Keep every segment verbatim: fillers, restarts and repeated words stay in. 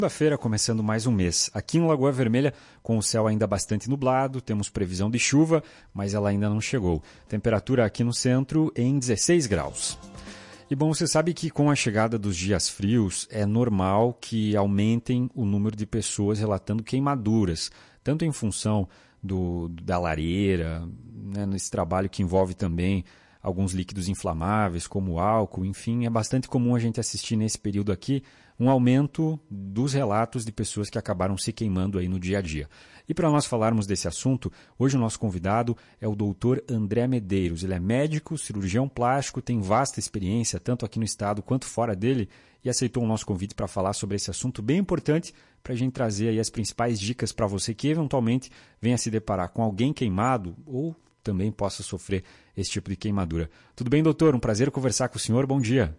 Segunda-feira, começando mais um mês. Aqui em Lagoa Vermelha, com o céu ainda bastante nublado, temos previsão de chuva, mas ela ainda não chegou. Temperatura aqui no centro em dezesseis graus. E bom, você sabe que com a chegada dos dias frios, é normal que aumentem o número de pessoas relatando queimaduras, tanto em função do, da lareira, né, nesse trabalho que envolve também alguns líquidos inflamáveis, como álcool, enfim, é bastante comum a gente assistir nesse período aqui um aumento dos relatos de pessoas que acabaram se queimando aí no dia a dia. E para nós falarmos desse assunto, hoje o nosso convidado é o doutor André Medeiros. Ele é médico, cirurgião plástico, tem vasta experiência tanto aqui no estado quanto fora dele e aceitou o nosso convite para falar sobre esse assunto bem importante para a gente trazer aí as principais dicas para você que eventualmente venha se deparar com alguém queimado ou também possa sofrer esse tipo de queimadura. Tudo bem, doutor? Um prazer conversar com o senhor. Bom dia.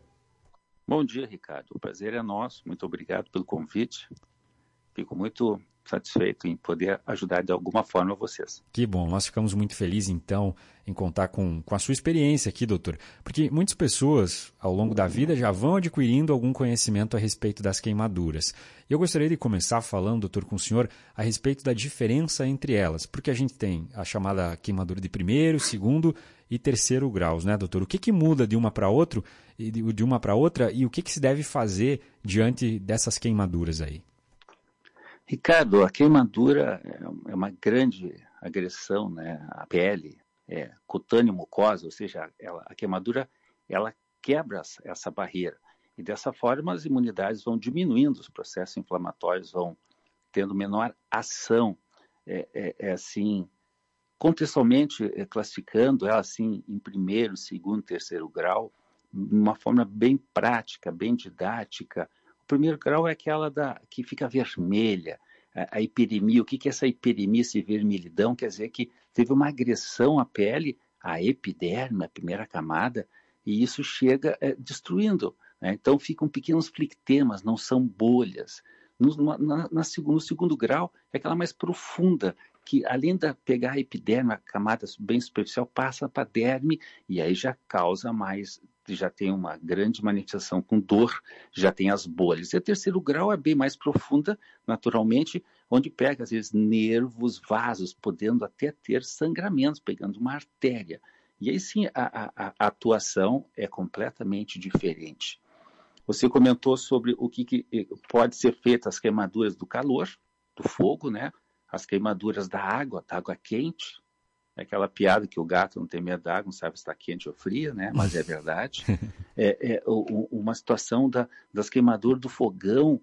Bom dia, Ricardo. O prazer é nosso. Muito obrigado pelo convite. Fico muito satisfeito em poder ajudar de alguma forma vocês. Que bom. Nós ficamos muito felizes, então, em contar com, com a sua experiência aqui, doutor. Porque muitas pessoas, ao longo da vida, já vão adquirindo algum conhecimento a respeito das queimaduras. E eu gostaria de começar falando, doutor, com o senhor, a respeito da diferença entre elas. Porque a gente tem a chamada queimadura de primeiro, segundo e terceiro graus, né, doutor? O que, que muda de uma para outra e de uma para outra e o que, que se deve fazer diante dessas queimaduras aí? Ricardo, a queimadura é uma grande agressão, né? A pele, é, cutânea mucosa, ou seja, ela, a queimadura ela quebra essa barreira. E dessa forma as imunidades vão diminuindo, os processos inflamatórios vão tendo menor ação. É, é, é assim, contextualmente é, classificando ela assim em primeiro, segundo, terceiro grau, de uma forma bem prática, bem didática. O primeiro grau é aquela da, que fica vermelha, a, a hiperemia. O que, que é essa hiperemia, esse vermelhidão? Quer dizer que teve uma agressão à pele, à epiderme, a primeira camada, e isso chega é, destruindo. Né? Então ficam pequenos flictemas, não são bolhas. No, na, na segundo, no segundo grau é aquela mais profunda, que além de pegar a epiderme, a camada bem superficial, passa para a derme e aí já causa mais, já tem uma grande manifestação com dor, já tem as bolhas. E o terceiro grau é bem mais profunda, naturalmente, onde pega, às vezes, nervos, vasos, podendo até ter sangramentos, pegando uma artéria. E aí sim, a, a, a atuação é completamente diferente. Você comentou sobre o que, que pode ser feito, as queimaduras do calor, do fogo, né? As queimaduras da água, da água quente. É aquela piada que o gato não tem medo da água, não sabe se está quente ou fria, né? Mas é verdade. É, é o, uma situação da, das queimaduras do fogão,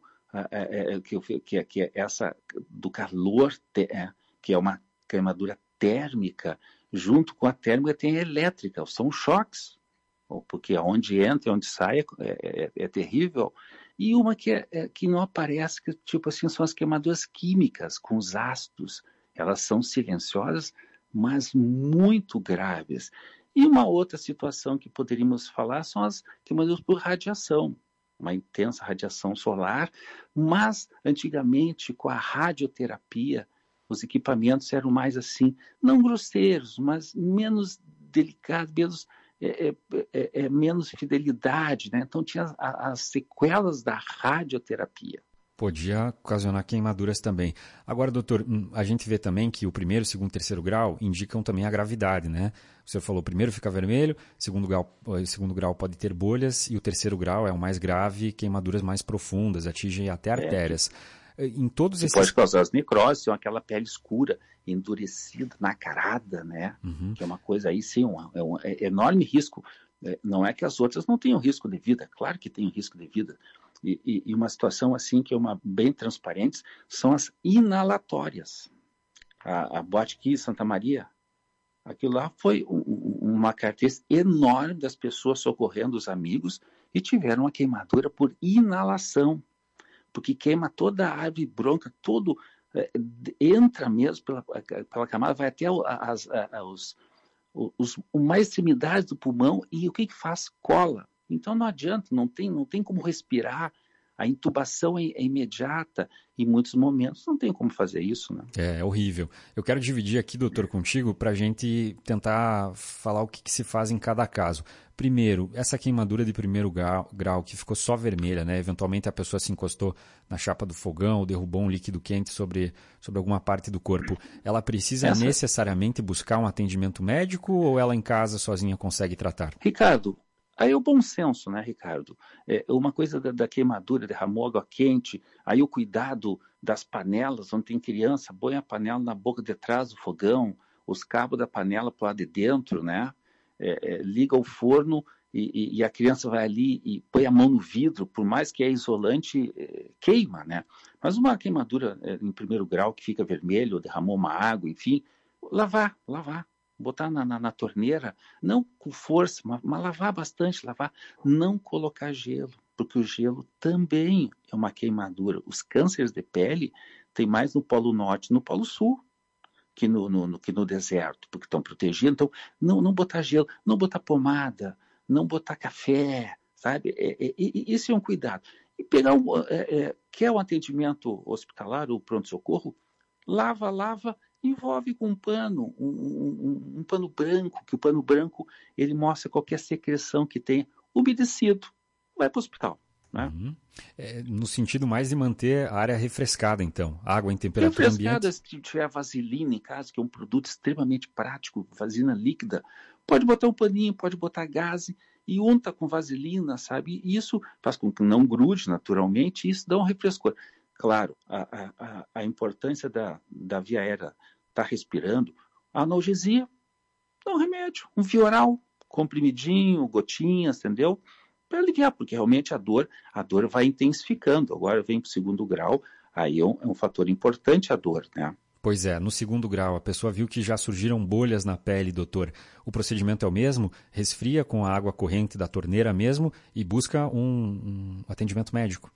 é, é, que, que, que é essa do calor, é, que é uma queimadura térmica. Junto com a térmica tem a elétrica, são choques. Porque onde entra e onde sai é, é, é terrível. E uma que, é, é, que não aparece, que, tipo assim, são as queimaduras químicas, com os ácidos. Elas são silenciosas, mas muito graves. E uma outra situação que poderíamos falar são as queimaduras por radiação, uma intensa radiação solar, mas antigamente com a radioterapia, os equipamentos eram mais assim, não grosseiros, mas menos delicados, menos... É, é, é menos fidelidade, né? Então tinha as, as sequelas da radioterapia. Podia ocasionar queimaduras também. Agora, doutor, a gente vê também que o primeiro, segundo, terceiro grau indicam também a gravidade, né? O senhor falou, primeiro fica vermelho, segundo grau, segundo grau pode ter bolhas e o terceiro grau é o mais grave, queimaduras mais profundas, atingem até artérias. É, em todos esses... Pode causar as necroses, são aquela pele escura, endurecida, nacarada, né? Uhum. Que é uma coisa aí, sim, um, é um é enorme risco. É, não é que as outras não tenham risco de vida, claro que tem risco de vida. E, e, e uma situação assim, que é uma bem transparente, são as inalatórias. A, a Boate Santa Maria, aquilo lá foi um, uma característica enorme das pessoas socorrendo os amigos e tiveram uma queimadura por inalação. Porque queima toda a árvore bronca, todo é, entra mesmo pela, pela camada, vai até as, as, os, os, os mais extremidades do pulmão e o que, que faz? Cola. Então não adianta, não tem, não tem como respirar, a intubação é, é imediata, em muitos momentos não tem como fazer isso, né? É, é horrível. Eu quero dividir aqui, doutor, contigo, para a gente tentar falar o que, que se faz em cada caso. Primeiro, essa queimadura de primeiro grau, grau que ficou só vermelha, né? Eventualmente a pessoa se encostou na chapa do fogão ou derrubou um líquido quente sobre, sobre alguma parte do corpo. Ela precisa essa... necessariamente buscar um atendimento médico ou ela em casa sozinha consegue tratar? Ricardo, aí é o bom senso, né, Ricardo? É uma coisa da, da queimadura, derramou água quente, aí o cuidado das panelas, onde tem criança, põe a panela na boca de trás do fogão, os cabos da panela para lá de dentro, né? É, é, liga o forno e, e, e a criança vai ali e põe a mão no vidro, por mais que é isolante, é, queima, né? Mas uma queimadura é, em primeiro grau que fica vermelho, derramou uma água, enfim, lavar, lavar, botar na, na, na torneira, não com força, mas, mas lavar bastante, lavar, não colocar gelo, porque o gelo também é uma queimadura. Os cânceres de pele tem mais no Polo Norte, no Polo Sul, que no, no, no, que no deserto, porque estão protegidos. Então, não, não botar gelo, não botar pomada, não botar café, sabe? É, é, é, esse é um cuidado. E pegar um, é, é, quer um atendimento hospitalar ou pronto-socorro, lava, lava, envolve com um pano, um, um, um pano branco, que o pano branco ele mostra qualquer secreção que tenha umedecido. Vai para o hospital. Né? Uhum. É, no sentido mais de manter a área refrescada, então. Água em temperatura refrescada, ambiente. Se tiver vaselina em casa, que é um produto extremamente prático, vaselina líquida, pode botar um paninho, pode botar gaze e unta com vaselina, sabe? E isso faz com que não grude naturalmente e isso dá um refrescor. Claro, a, a, a importância da, da via aérea estar tá respirando, a analgesia, dá um remédio, um Vioral, comprimidinho, gotinhas, entendeu? Para aliviar, porque realmente a dor, a dor vai intensificando. Agora vem para o segundo grau, aí é um, é um fator importante a dor, né? Pois é, no segundo grau, a pessoa viu que já surgiram bolhas na pele, doutor. O procedimento é o mesmo? Resfria com a água corrente da torneira mesmo e busca um, um atendimento médico?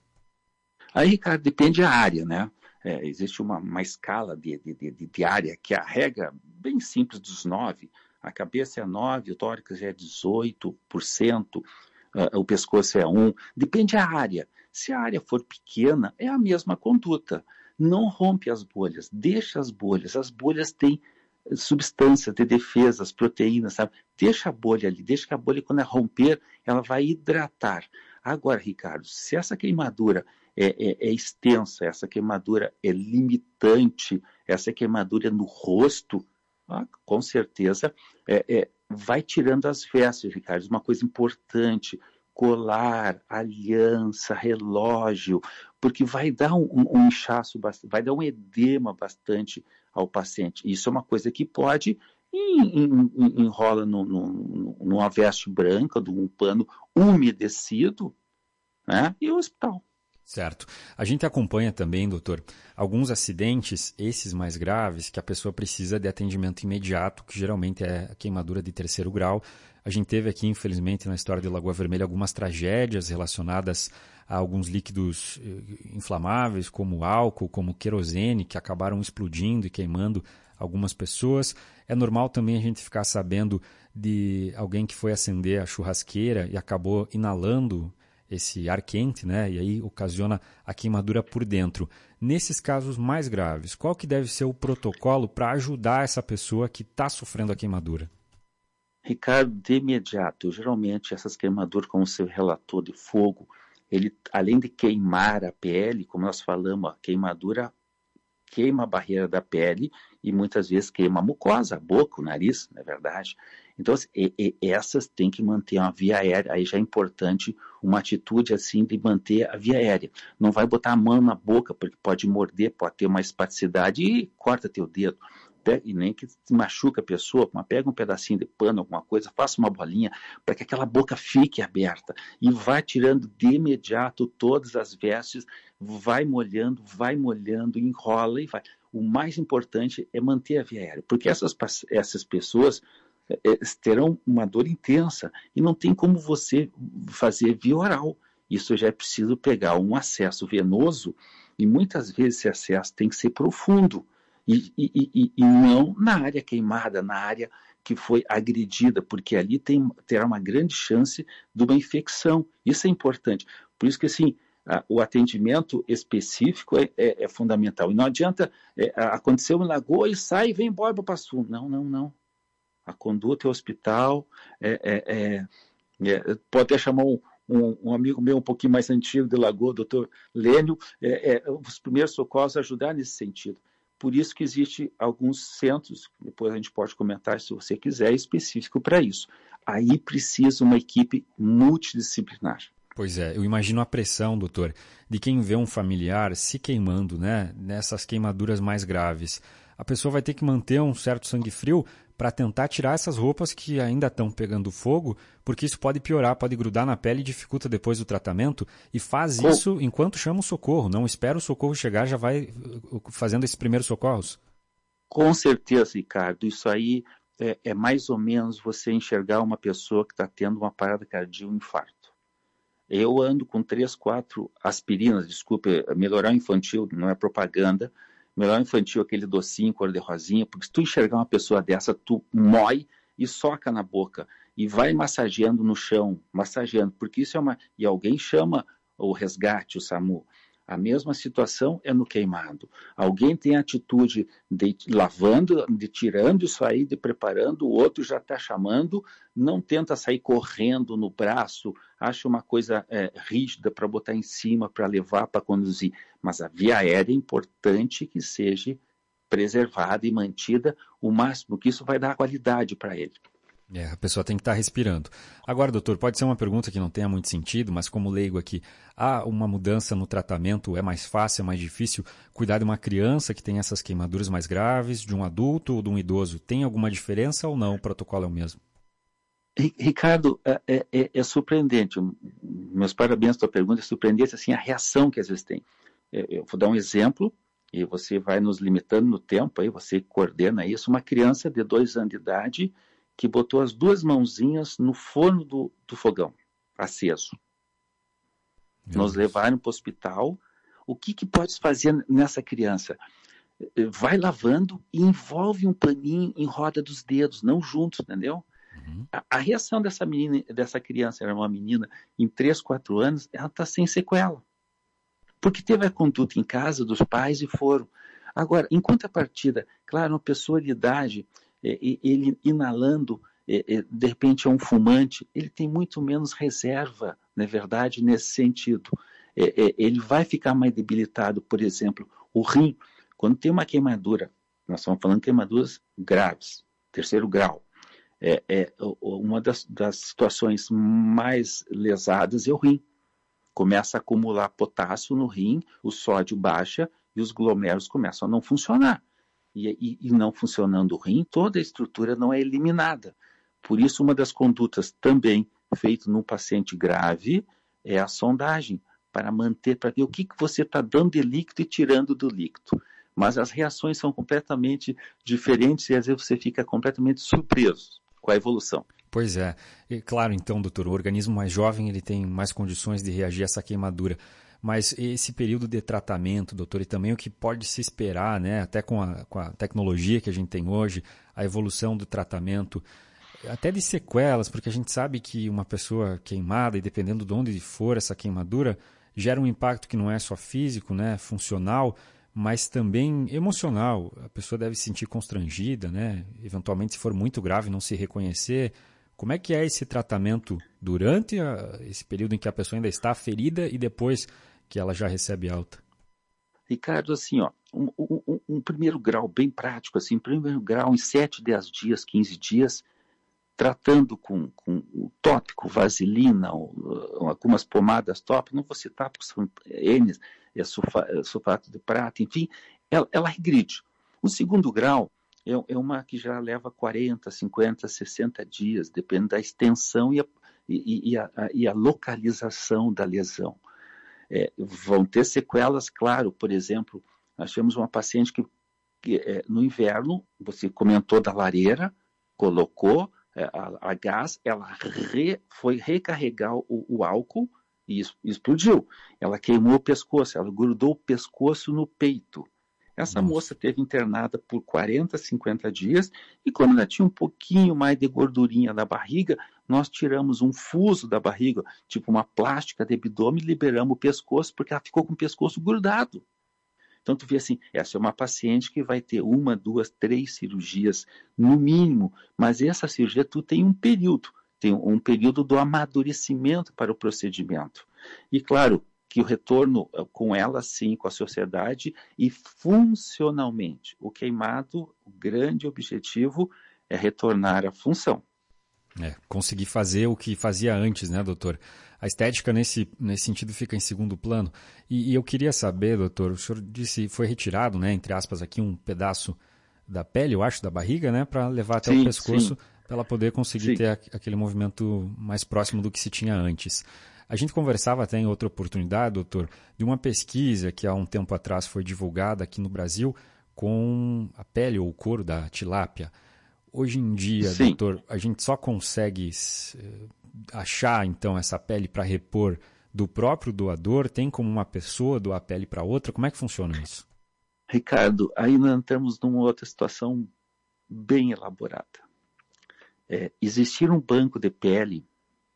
Aí, Ricardo, depende da área, né? É, existe uma, uma escala de, de, de, de área que é a regra bem simples dos nove. A cabeça é nove, o tórax é dezoito por cento. Uh, o pescoço é um, depende da área. Se a área for pequena, é a mesma conduta. Não rompe as bolhas, deixa as bolhas. As bolhas têm substâncias de defesa, as proteínas, sabe? Deixa a bolha ali, deixa que a bolha, quando ela romper, ela vai hidratar. Agora, Ricardo, se essa queimadura é, é, é extensa, essa queimadura é limitante, essa queimadura é no rosto, ah, com certeza, é, é, vai tirando as vestes, Ricardo. Uma coisa importante, colar, aliança, relógio, porque vai dar um, um inchaço, vai dar um edema bastante ao paciente. Isso é uma coisa que pode, enrola no, no, numa veste branca, num pano umedecido, né? E o hospital. Certo. A gente acompanha também, doutor, alguns acidentes, esses mais graves, que a pessoa precisa de atendimento imediato, que geralmente é a queimadura de terceiro grau. A gente teve aqui, infelizmente, na história de Lagoa Vermelha, algumas tragédias relacionadas a alguns líquidos inflamáveis, como álcool, como querosene, que acabaram explodindo e queimando algumas pessoas. É normal também a gente ficar sabendo de alguém que foi acender a churrasqueira e acabou inalando esse ar quente, né? E aí ocasiona a queimadura por dentro. Nesses casos mais graves, qual que deve ser o protocolo para ajudar essa pessoa que está sofrendo a queimadura? Ricardo, de imediato, geralmente essas queimaduras, como você relatou, de fogo, ele, além de queimar a pele, como nós falamos, a queimadura queima a barreira da pele e muitas vezes queima a mucosa, a boca, o nariz, não é verdade? Então, e, e, essas têm que manter uma via aérea. Aí já é importante uma atitude assim de manter a via aérea. Não vai botar a mão na boca, porque pode morder, pode ter uma espasticidade e corta teu dedo. E nem que machuca a pessoa, mas pega um pedacinho de pano, alguma coisa, faça uma bolinha para que aquela boca fique aberta e vai tirando de imediato todas as vestes, vai molhando, vai molhando, enrola e vai. O mais importante é manter a via aérea, porque essas, essas pessoas é, terão uma dor intensa e não tem como você fazer via oral. Isso já é preciso pegar um acesso venoso e muitas vezes esse acesso tem que ser profundo. E, e, e, e não na área queimada, na área que foi agredida, porque ali tem, terá uma grande chance de uma infecção. Isso é importante. Por isso que, assim, a, o atendimento específico é, é, é fundamental. E não adianta, é, aconteceu em Lagoa e sai e vem embora para o Passo. Não, não, não. A conduta é hospital, é, é, é É, pode até chamar um, um, um amigo meu um pouquinho mais antigo de Lagoa, o doutor Lênio, é, é, os primeiros socorros ajudar nesse sentido. Por isso que existe alguns centros, depois a gente pode comentar se você quiser, específico para isso. Aí precisa uma equipe multidisciplinar. Pois é, eu imagino a pressão, doutor, de quem vê um familiar se queimando, né, nessas queimaduras mais graves. A pessoa vai ter que manter um certo sangue frio para tentar tirar essas roupas que ainda estão pegando fogo, porque isso pode piorar, pode grudar na pele e dificulta depois o tratamento, e faz Com, isso enquanto chama o socorro, não espera o socorro chegar, já vai fazendo esses primeiros socorros. com certeza, Ricardo, isso aí é, é mais ou menos você enxergar uma pessoa que está tendo uma parada cardíaca, um infarto. Eu ando com três, quatro aspirinas, desculpe, melhoral infantil, não é propaganda, melhoral infantil, aquele docinho cor de rosinha, porque se tu enxergar uma pessoa dessa, tu mói e soca na boca e vai massageando no chão, massageando, porque isso é uma... E alguém chama o resgate, o SAMU. A mesma situação é no queimado. Alguém tem a atitude de lavando, de tirando isso aí, de preparando, o outro já está chamando, não tenta sair correndo no braço, acha uma coisa é, rígida para botar em cima, para levar, para conduzir. Mas a via aérea é importante que seja preservada e mantida o máximo, que isso vai dar qualidade para ele. É, a pessoa tem que estar respirando. Agora, doutor, pode ser uma pergunta que não tenha muito sentido, mas como leigo aqui, há uma mudança no tratamento? É mais fácil, é mais difícil cuidar de uma criança que tem essas queimaduras mais graves, de um adulto ou de um idoso? Tem alguma diferença ou não? O protocolo é o mesmo? Ricardo, é, é, é surpreendente. Meus parabéns pela pergunta, é surpreendente assim, a reação que às vezes tem. Eu vou dar um exemplo e você vai nos limitando no tempo, aí você coordena isso. Uma criança de dois anos de idade que botou as duas mãozinhas no forno do, do fogão, aceso. Meu Nos Deus. Levaram para o hospital. O que, que pode fazer nessa criança? Vai lavando e envolve um paninho em roda dos dedos, não juntos, entendeu? Uhum. A, a reação dessa menina, dessa criança, era uma menina em três, quatro anos, ela está sem sequela. Porque teve a conduta em casa dos pais e foram. Agora, em contrapartida, claro, uma pessoa de idade, ele inalando, de repente é um fumante, ele tem muito menos reserva, na verdade, nesse sentido. Ele vai ficar mais debilitado, por exemplo, o rim, quando tem uma queimadura, nós estamos falando de queimaduras graves, terceiro grau, uma das, das situações mais lesadas é o rim. Começa a acumular potássio no rim, o sódio baixa e os glomérulos começam a não funcionar. E, e, e não funcionando o rim, toda a estrutura não é eliminada. Por isso, uma das condutas também feita num paciente grave é a sondagem, para manter, para ver o que, que você está dando de líquido e tirando do líquido. Mas as reações são completamente diferentes e às vezes você fica completamente surpreso com a evolução. Pois é. E, claro, então, doutor, o organismo mais jovem ele tem mais condições de reagir a essa queimadura. Mas esse período de tratamento, doutor, e também o que pode se esperar, né, até com a, com a tecnologia que a gente tem hoje, a evolução do tratamento, até de sequelas, porque a gente sabe que uma pessoa queimada, e dependendo de onde for essa queimadura, gera um impacto que não é só físico, né, funcional, mas também emocional. A pessoa deve se sentir constrangida, né, eventualmente se for muito grave não se reconhecer. Como é que é esse tratamento durante a, esse período em que a pessoa ainda está ferida e depois que ela já recebe alta? Ricardo, assim, ó, um, um, um primeiro grau bem prático, assim, primeiro grau em sete, dez dias, quinze dias, tratando com, com o tópico, vaselina, ou, algumas pomadas tópicas, não vou citar porque são N, é sulfato de prata, enfim, ela, ela regride. O segundo grau é, é uma que já leva quarenta, cinquenta, sessenta dias, depende da extensão e a, e, e a, e a localização da lesão. É, vão ter sequelas, claro, por exemplo, nós temos uma paciente que, que é, no inverno, você comentou da lareira, colocou é, a, a gás, ela re, foi recarregar o, o álcool e explodiu. Ela queimou o pescoço, ela grudou o pescoço no peito. Essa Nossa. moça teve internada por quarenta, cinquenta dias e quando ela tinha um pouquinho mais de gordurinha na barriga, nós tiramos um fuso da barriga, tipo uma plástica de abdômen e liberamos o pescoço porque ela ficou com o pescoço grudado. Então tu vê assim, essa é uma paciente que vai ter uma, duas, três cirurgias no mínimo, mas essa cirurgia tu tem um período. tem um período do amadurecimento para o procedimento. E claro, que o retorno com ela, sim, com a sociedade e funcionalmente. O queimado, o grande objetivo é retornar à função. É, conseguir fazer o que fazia antes, né, doutor? A estética, nesse, nesse sentido, fica em segundo plano. E, e eu queria saber, doutor, o senhor disse, foi retirado, né, entre aspas, aqui um pedaço da pele, eu acho, da barriga, né, para levar até sim, o pescoço, para ela poder conseguir sim. ter a, aquele movimento mais próximo do que se tinha antes. A gente conversava até em outra oportunidade, doutor, de uma pesquisa que há um tempo atrás foi divulgada aqui no Brasil com a pele ou o couro da tilápia. Hoje em dia, sim. doutor, a gente só consegue achar, então, essa pele para repor do próprio doador? Tem como uma pessoa doar a pele para outra? Como é que funciona isso? Ricardo, aí nós entramos numa outra situação bem elaborada. É, existir um banco de pele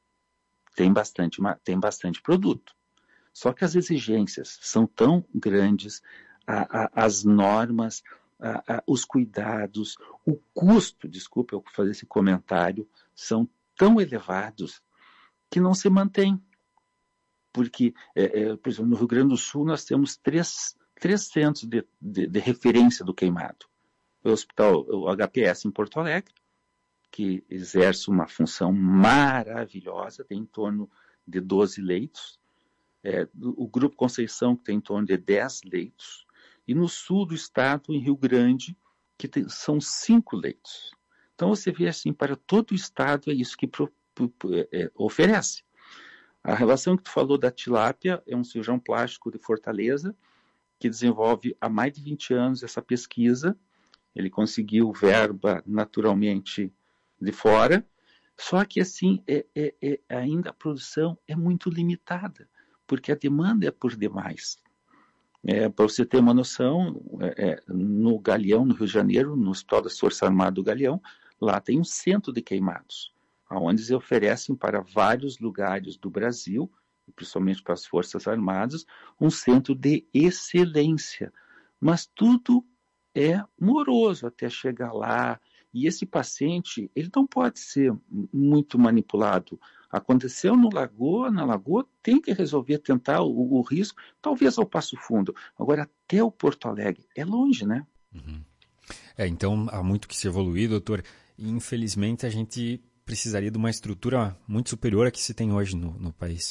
tem bastante, tem bastante produto. Só que as exigências são tão grandes, a, a, as normas, a, a, os cuidados, o custo, desculpe eu fazer esse comentário, são tão elevados que não se mantém. Porque, é, é, por exemplo, no Rio Grande do Sul nós temos três, três centros de, de, de referência do queimado. O hospital, o H P S em Porto Alegre, que exerce uma função maravilhosa, tem em torno de doze leitos. É, o Grupo Conceição, que tem em torno de dez leitos. E no sul do estado, em Rio Grande, que tem, são cinco leitos. Então você vê assim, para todo o estado é isso que pro, pro, é, oferece. A relação que tu falou da tilápia é um cirurgião plástico de Fortaleza, que desenvolve há mais de vinte anos essa pesquisa. Ele conseguiu verba naturalmente de fora, só que assim, é, é, é, ainda a produção é muito limitada, porque a demanda é por demais. É, para você ter uma noção, é, no Galeão, no Rio de Janeiro, no Hospital das Forças Armadas do Galeão, lá tem um centro de queimados, onde eles oferecem para vários lugares do Brasil, principalmente para as Forças Armadas, um centro de excelência. Mas tudo é moroso até chegar lá. E esse paciente, ele não pode ser muito manipulado. Aconteceu no Lagoa, na Lagoa, tem que resolver, tentar o, o risco, talvez ao Passo Fundo. Agora, até o Porto Alegre, é longe, né? Uhum. É, então, há muito que se evoluir, doutor. E, infelizmente, a gente precisaria de uma estrutura muito superior à que se tem hoje no, no país.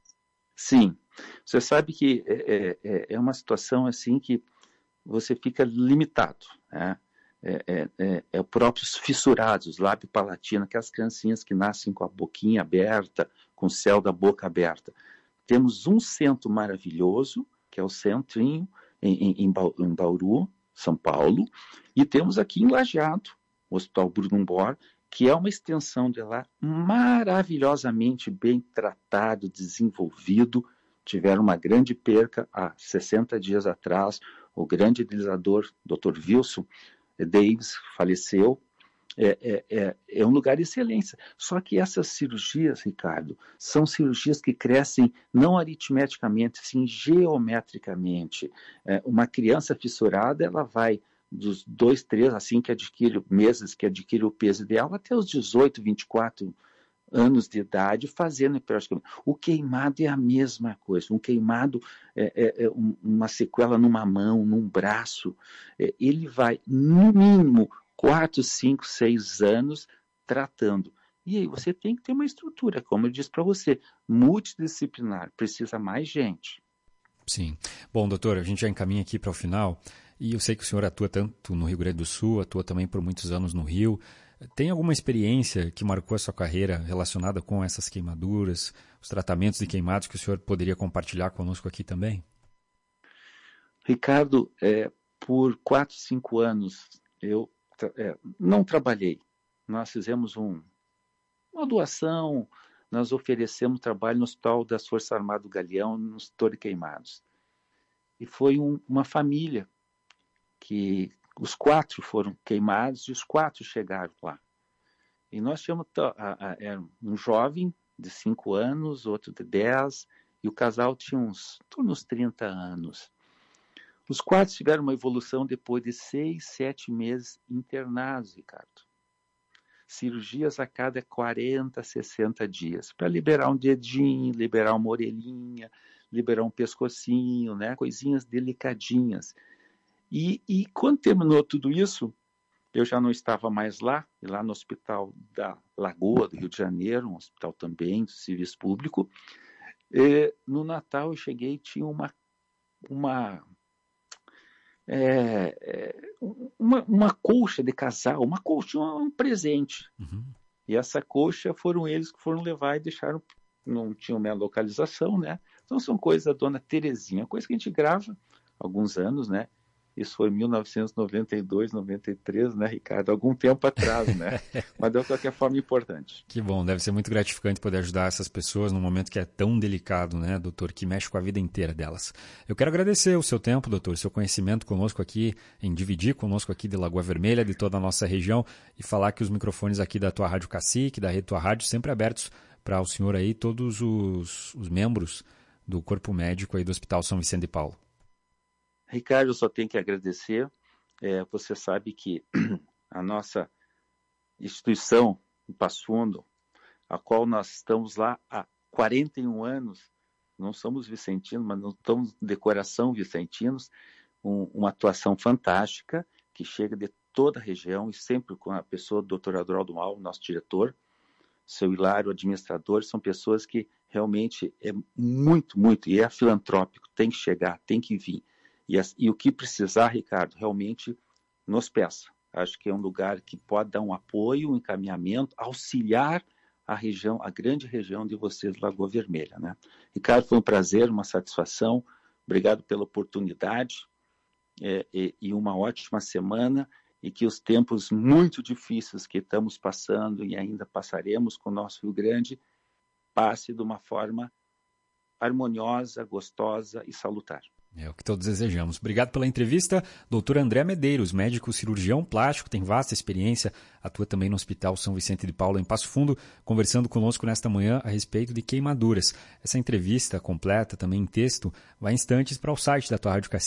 Sim. Você sabe que é, é, é uma situação assim que você fica limitado, né? É, é, é, é o próprios fissurados, lábio palatino, aquelas criancinhas que nascem com a boquinha aberta, com o céu da boca aberta. Temos um centro maravilhoso, que é o Centrinho, em, em, em Bauru, São Paulo, e temos aqui em Lajeado, o Hospital Bruno Bor, que é uma extensão de lá maravilhosamente bem tratado, desenvolvido. Tiveram uma grande perca há sessenta dias atrás. O grande idealizador, doutor Wilson Davis, faleceu. É, é, é, é um lugar de excelência. Só que essas cirurgias, Ricardo, são cirurgias que crescem não aritmeticamente, sim geometricamente. É, uma criança fissurada, ela vai dos dois, três, assim que adquire meses, que adquire o peso ideal, até os dezoito, vinte e quatro anos de idade, fazendo hiperoscopia. O queimado é a mesma coisa. Um queimado é, é, é uma sequela numa mão, num braço. É, ele vai, no mínimo, quatro, cinco, seis anos tratando. E aí você tem que ter uma estrutura, como eu disse para você, multidisciplinar. Precisa mais gente. Sim. Bom, doutor, a gente já encaminha aqui para o final. E eu sei que o senhor atua tanto no Rio Grande do Sul, atua também por muitos anos no Rio. Tem alguma experiência que marcou a sua carreira relacionada com essas queimaduras, os tratamentos de queimados que o senhor poderia compartilhar conosco aqui também? Ricardo, é, por quatro, cinco anos eu é, não trabalhei. Nós fizemos um, uma doação, nós oferecemos trabalho no Hospital das Forças Armadas do Galeão, no setor de queimados. E foi um, uma família que os quatro foram queimados e os quatro chegaram lá. E nós tínhamos a, a, a, um jovem de cinco anos, outro de dez, e o casal tinha uns, uns trinta anos. Os quatro tiveram uma evolução depois de seis, sete meses internados, Ricardo. cirurgias a cada quarenta, sessenta dias, para liberar um dedinho, liberar uma orelhinha, liberar um pescocinho, né? Coisinhas delicadinhas. E, e quando terminou tudo isso, eu já não estava mais lá, lá no Hospital da Lagoa, do Rio de Janeiro, um hospital também do serviço público. E, no Natal eu cheguei e tinha uma, uma, é, uma, uma colcha de casal, uma colcha, um presente. Uhum. E essa colcha foram eles que foram levar e deixaram, não tinham minha localização, né? Então são coisas da dona Terezinha, coisa que a gente grava há alguns anos, né? Isso foi em mil novecentos e noventa e dois, noventa e três, né, Ricardo? Algum tempo atrás, né? Mas de qualquer forma importante. Que bom, deve ser muito gratificante poder ajudar essas pessoas num momento que é tão delicado, né, doutor, que mexe com a vida inteira delas. Eu quero agradecer o seu tempo, doutor, o seu conhecimento conosco aqui, em dividir conosco aqui de Lagoa Vermelha, de toda a nossa região, e falar que os microfones aqui da tua Rádio Cacique, da Rede Tua Rádio, sempre abertos para o senhor aí, todos os, os membros do Corpo Médico aí do Hospital São Vicente de Paulo. Ricardo, eu só tenho que agradecer. É, você sabe que a nossa instituição, em Passo Fundo, a qual nós estamos lá há quarenta e um anos, não somos vicentinos, mas não estamos de coração vicentinos, um, uma atuação fantástica que chega de toda a região e sempre com a pessoa do doutor Adroaldo Mal, nosso diretor, seu Hilário, administrador, são pessoas que realmente é muito, muito, e é filantrópico, tem que chegar, tem que vir. E, as, e o que precisar, Ricardo, realmente nos peça. Acho que é um lugar que pode dar um apoio, um encaminhamento, auxiliar a região, a grande região de vocês, Lagoa Vermelha, né? Ricardo, foi um prazer, uma satisfação. Obrigado pela oportunidade é, e, e uma ótima semana, e que os tempos muito difíceis que estamos passando e ainda passaremos com o nosso Rio Grande passe de uma forma harmoniosa, gostosa e salutar. É o que todos desejamos. Obrigado pela entrevista. doutor André Medeiros, médico cirurgião plástico, tem vasta experiência, atua também no Hospital São Vicente de Paulo, em Passo Fundo, conversando conosco nesta manhã a respeito de queimaduras. Essa entrevista completa, também em texto, vai em instantes para o site da tua Rádio Cacique.